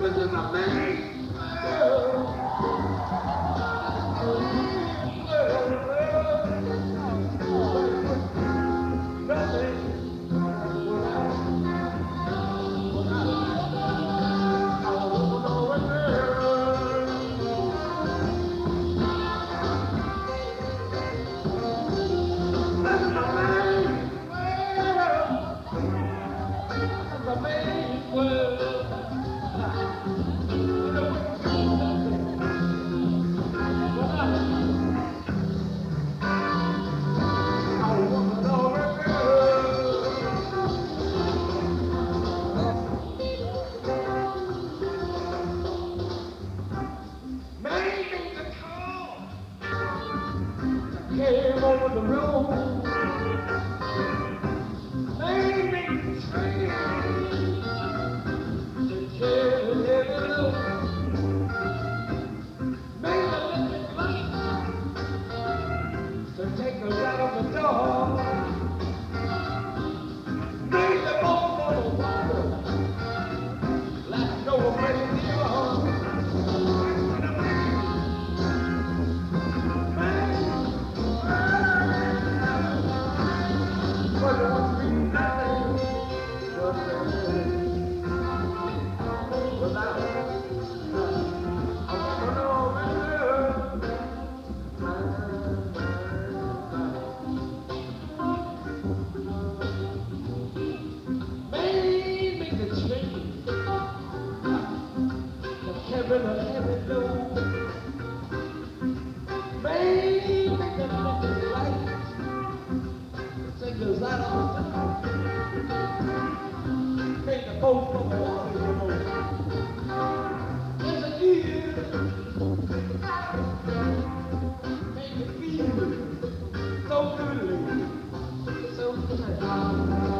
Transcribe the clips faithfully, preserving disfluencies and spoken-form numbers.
Listen, my man. Came over the road, made me train to tell you every look, made the little light to take us out of the door, made the boat on the water, like no radio. Heaven or heaven low, baby, make that fucking light, take us out of the town, make the boat from the water, you know. Yes, it is. Make it feel so good, so good.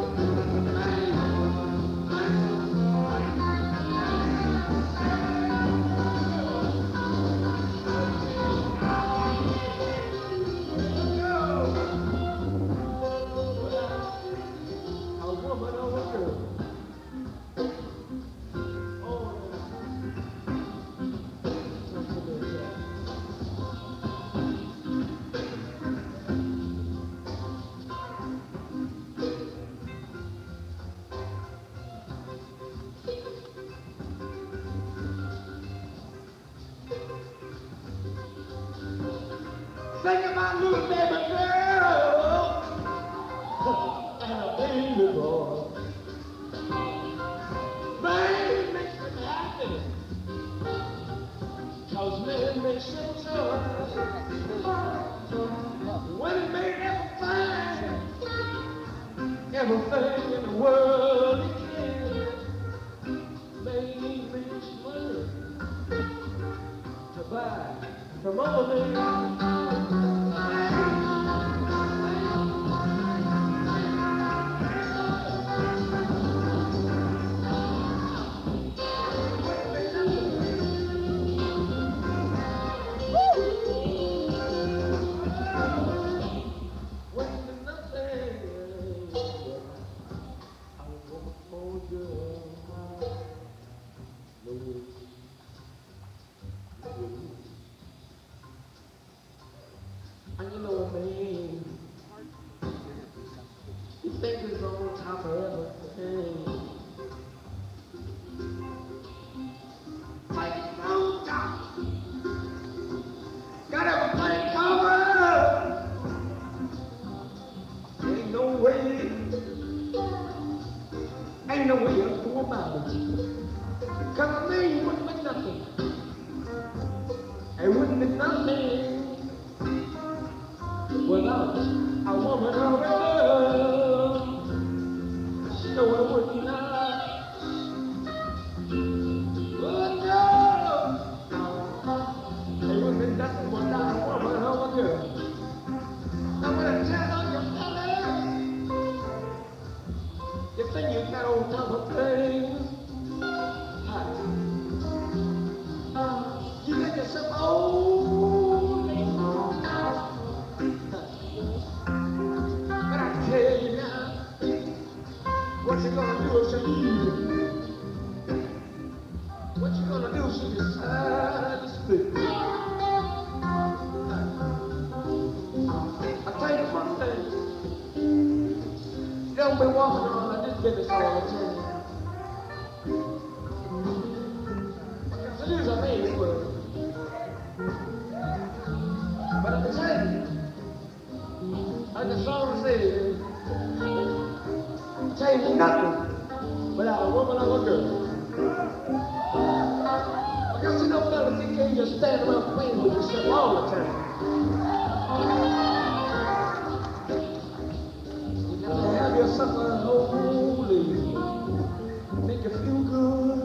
Think about little baby girl and a baby boy. Man makes them happy, cause man makes them joy. When he made everything, everything in the world he can, man makes money to buy from other men. And you know what I mean? He fingers on top of everything. Like on top. Got everything covered. Ain't no way. Ain't no way to go about it. Cause I mean What you gonna do? She decided to split. I tell you one thing. You don't be walking around like this business all the time. It is a man's world. But at the same, like the song says, change nothing without a woman or a girl. Because you know, fellas, you can't just stand around playing with yourself all the time. You gotta have yourself a holy, make you feel good.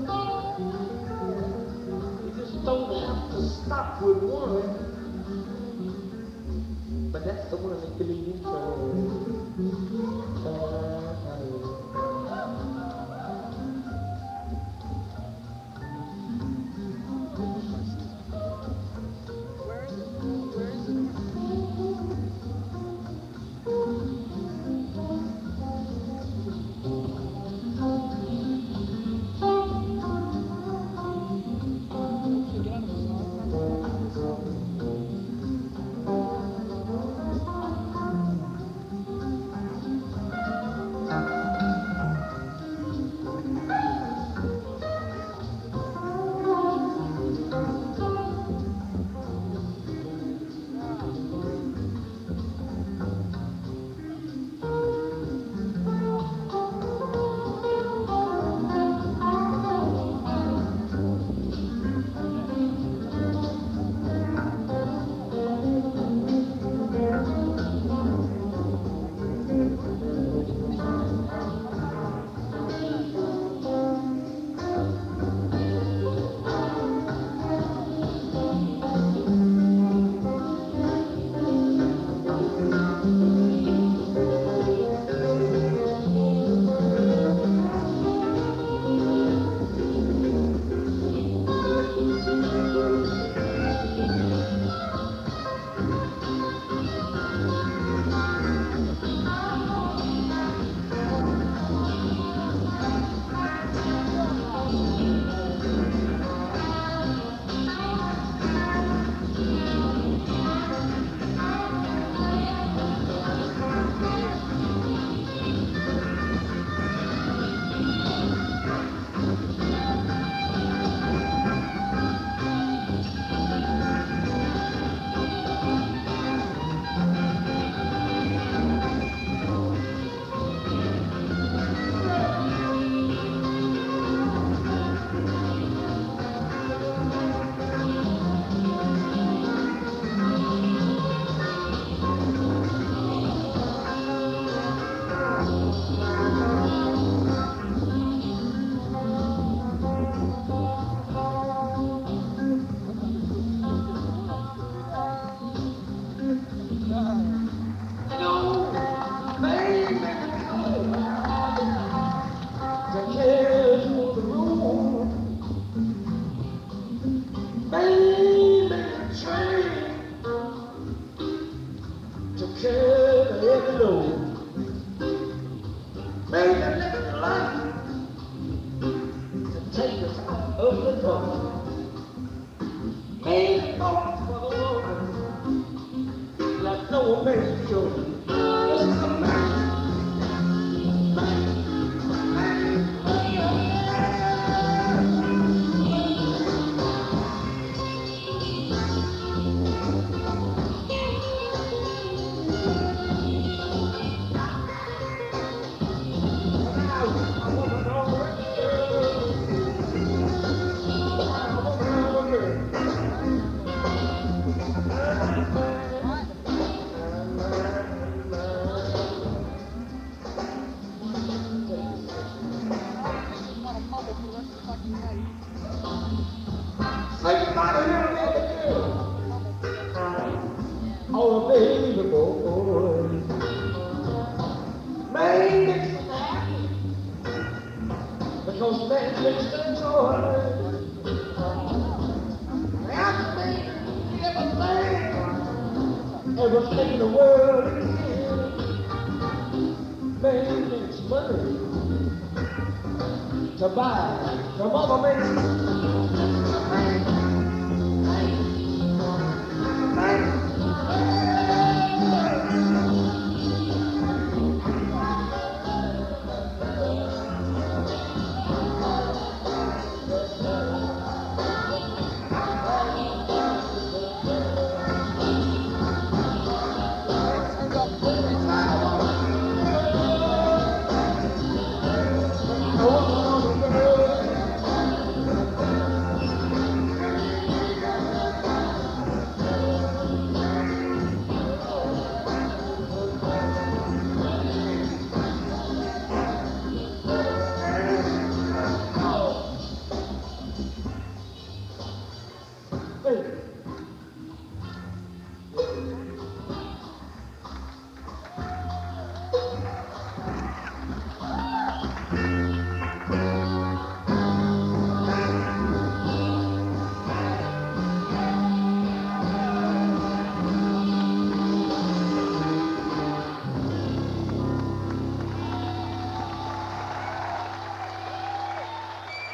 You just don't have to stop with one. But that's the one that can lead you everything in the world is man needs money to buy some other man.